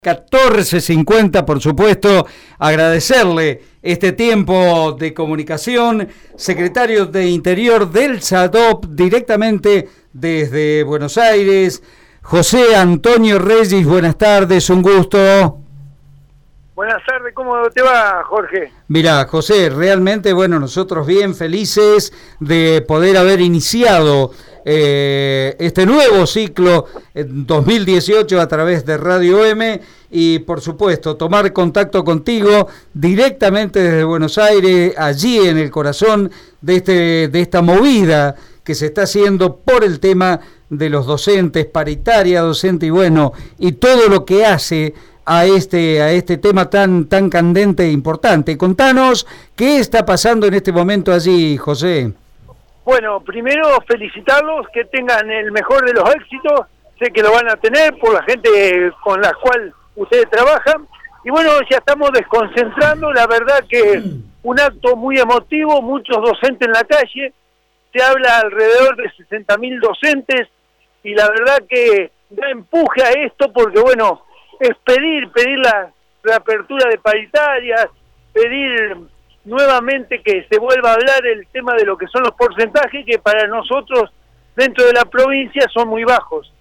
14:50, por supuesto, agradecerle este tiempo de comunicación, secretario de Interior del SADOP, directamente desde Buenos Aires, José Antonio Reyes. Buenas tardes, un gusto. Buenas tardes, ¿cómo te va, Jorge? Mirá, José, realmente, nosotros bien felices de poder haber iniciado este nuevo ciclo 2018 a través de Radio M y, por supuesto, tomar contacto contigo directamente desde Buenos Aires, allí en el corazón de esta movida que se está haciendo por el tema de los docentes, paritaria docente y todo lo que hace a este tema tan candente e importante. Contanos qué está pasando en este momento allí, José. Bueno, primero felicitarlos, que tengan el mejor de los éxitos, sé que lo van a tener por la gente con la cual ustedes trabajan, y ya estamos desconcentrando, la verdad que un acto muy emotivo, muchos docentes en la calle, se habla alrededor de 60.000 docentes, y la verdad que da empuje a esto porque es pedir la reapertura de paritarias, pedir nuevamente que se vuelva a hablar el tema de lo que son los porcentajes, que para nosotros dentro de la provincia son muy bajos.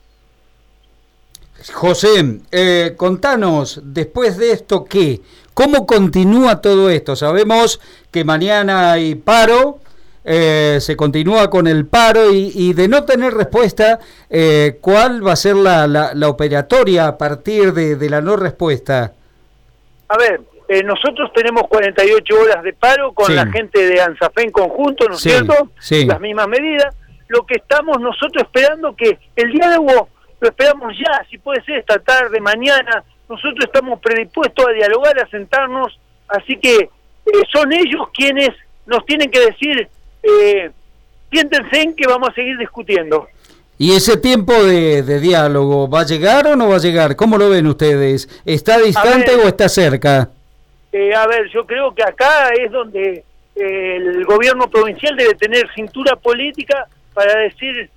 José, contanos, después de esto, ¿cómo continúa todo esto? Sabemos que mañana hay paro, se continúa con el paro y de no tener respuesta, ¿cuál va a ser la operatoria a partir de la no respuesta? A ver, nosotros tenemos 48 horas de paro con la gente de ANSAFE en conjunto, ¿no es cierto? Sí. Las mismas medidas. Lo que estamos nosotros esperando, que el diálogo lo esperamos ya, si puede ser esta tarde, mañana. Nosotros estamos predispuestos a dialogar, a sentarnos, así que son ellos quienes nos tienen que decir, siéntense en que vamos a seguir discutiendo. ¿Y ese tiempo de diálogo va a llegar o no va a llegar? ¿Cómo lo ven ustedes? ¿Está distante o está cerca? Yo creo que acá es donde el gobierno provincial debe tener cintura política para decir,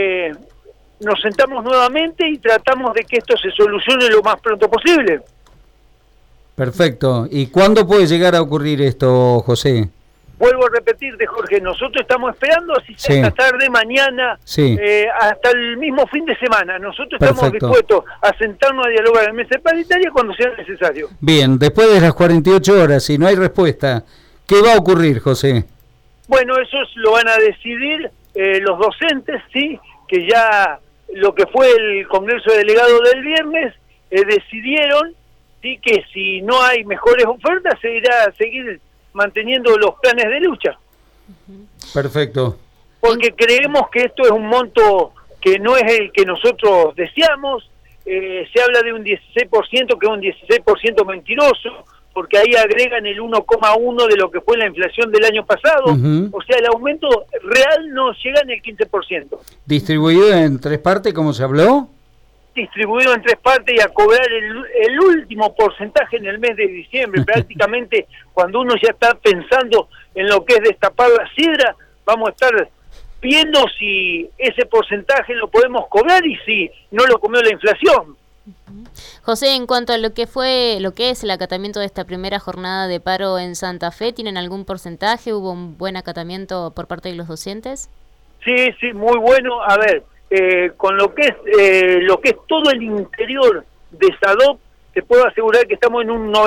nos sentamos nuevamente y tratamos de que esto se solucione lo más pronto posible. Perfecto. ¿Y cuándo puede llegar a ocurrir esto, José? Vuelvo a repetirte, Jorge, nosotros estamos esperando, así sea esta tarde, mañana, hasta el mismo fin de semana. Nosotros estamos dispuestos a sentarnos a dialogar en mesa paritaria cuando sea necesario. Bien, después de las 48 horas, si no hay respuesta, ¿qué va a ocurrir, José? Eso lo van a decidir los docentes, que ya lo que fue el Congreso de Delegados del viernes, decidieron que si no hay mejores ofertas, se irá a seguir manteniendo los planes de lucha. Perfecto. Porque creemos que esto es un monto que no es el que nosotros deseamos. Se habla de un 16%, que es un 16% mentiroso, porque ahí agregan el 1,1 de lo que fue la inflación del año pasado. O sea, el aumento real no llega en el 15%. ¿Distribuido en 3 partes, como se habló? Distribuido en 3 partes y a cobrar el último porcentaje en el mes de diciembre. Prácticamente cuando uno ya está pensando en lo que es destapar la sidra, vamos a estar viendo si ese porcentaje lo podemos cobrar y si no lo comió la inflación. José, en cuanto a lo que es el acatamiento de esta primera jornada de paro en Santa Fe, ¿tienen algún porcentaje? ¿Hubo un buen acatamiento por parte de los docentes? Sí, muy bueno. A ver, con lo que es todo el interior de SADOP, te puedo asegurar que estamos en un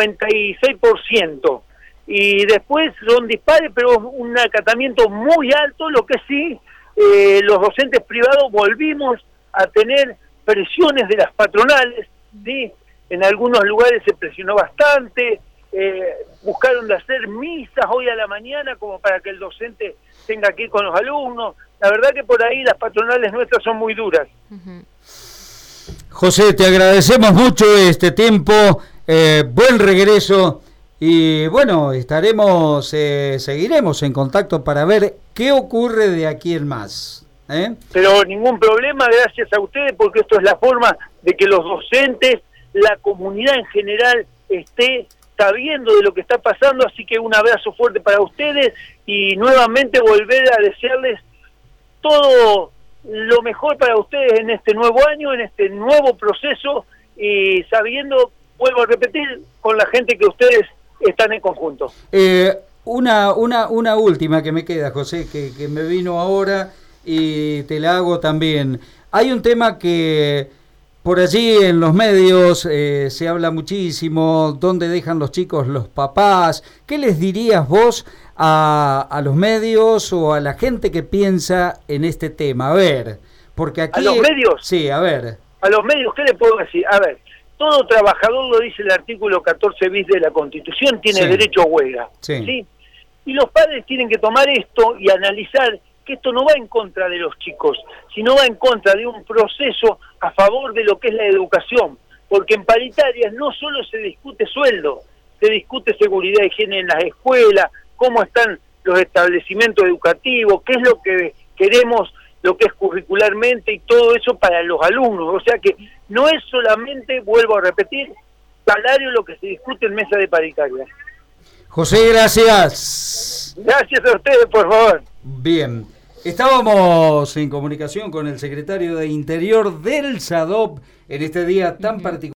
96%. Y después son dispares, pero un acatamiento muy alto. Lo que sí, los docentes privados volvimos a tener presiones de las patronales, en algunos lugares se presionó bastante, buscaron de hacer misas hoy a la mañana como para que el docente tenga que ir con los alumnos. La verdad que por ahí las patronales nuestras son muy duras. José, te agradecemos mucho este tiempo, buen regreso y seguiremos en contacto para ver qué ocurre de aquí en más. Pero ningún problema, gracias a ustedes, porque esto es la forma de que los docentes, la comunidad en general esté sabiendo de lo que está pasando, así que un abrazo fuerte para ustedes y nuevamente volver a desearles todo lo mejor para ustedes en este nuevo año, en este nuevo proceso y sabiendo, vuelvo a repetir, con la gente que ustedes están en conjunto. Una última que me queda, José, que me vino ahora y te la hago también. Hay un tema que por allí en los medios se habla muchísimo, ¿dónde dejan los chicos los papás? ¿Qué les dirías vos a los medios o a la gente que piensa en este tema? A ver, porque aquí... ¿A los medios? Sí, a ver. A los medios, ¿qué les puedo decir? A ver, todo trabajador, lo dice el artículo 14 bis de la Constitución, tiene derecho a huelga. ¿Sí? Y los padres tienen que tomar esto y analizar que esto no va en contra de los chicos, sino va en contra de un proceso a favor de lo que es la educación, porque en paritarias no solo se discute sueldo, se discute seguridad y higiene en las escuelas, cómo están los establecimientos educativos, qué es lo que queremos, lo que es curricularmente y todo eso para los alumnos. O sea que no es solamente, vuelvo a repetir, salario lo que se discute en mesa de paritaria. José, gracias. Gracias a ustedes, por favor. Bien, estábamos en comunicación con el secretario de Interior del SADOP en este día tan particular.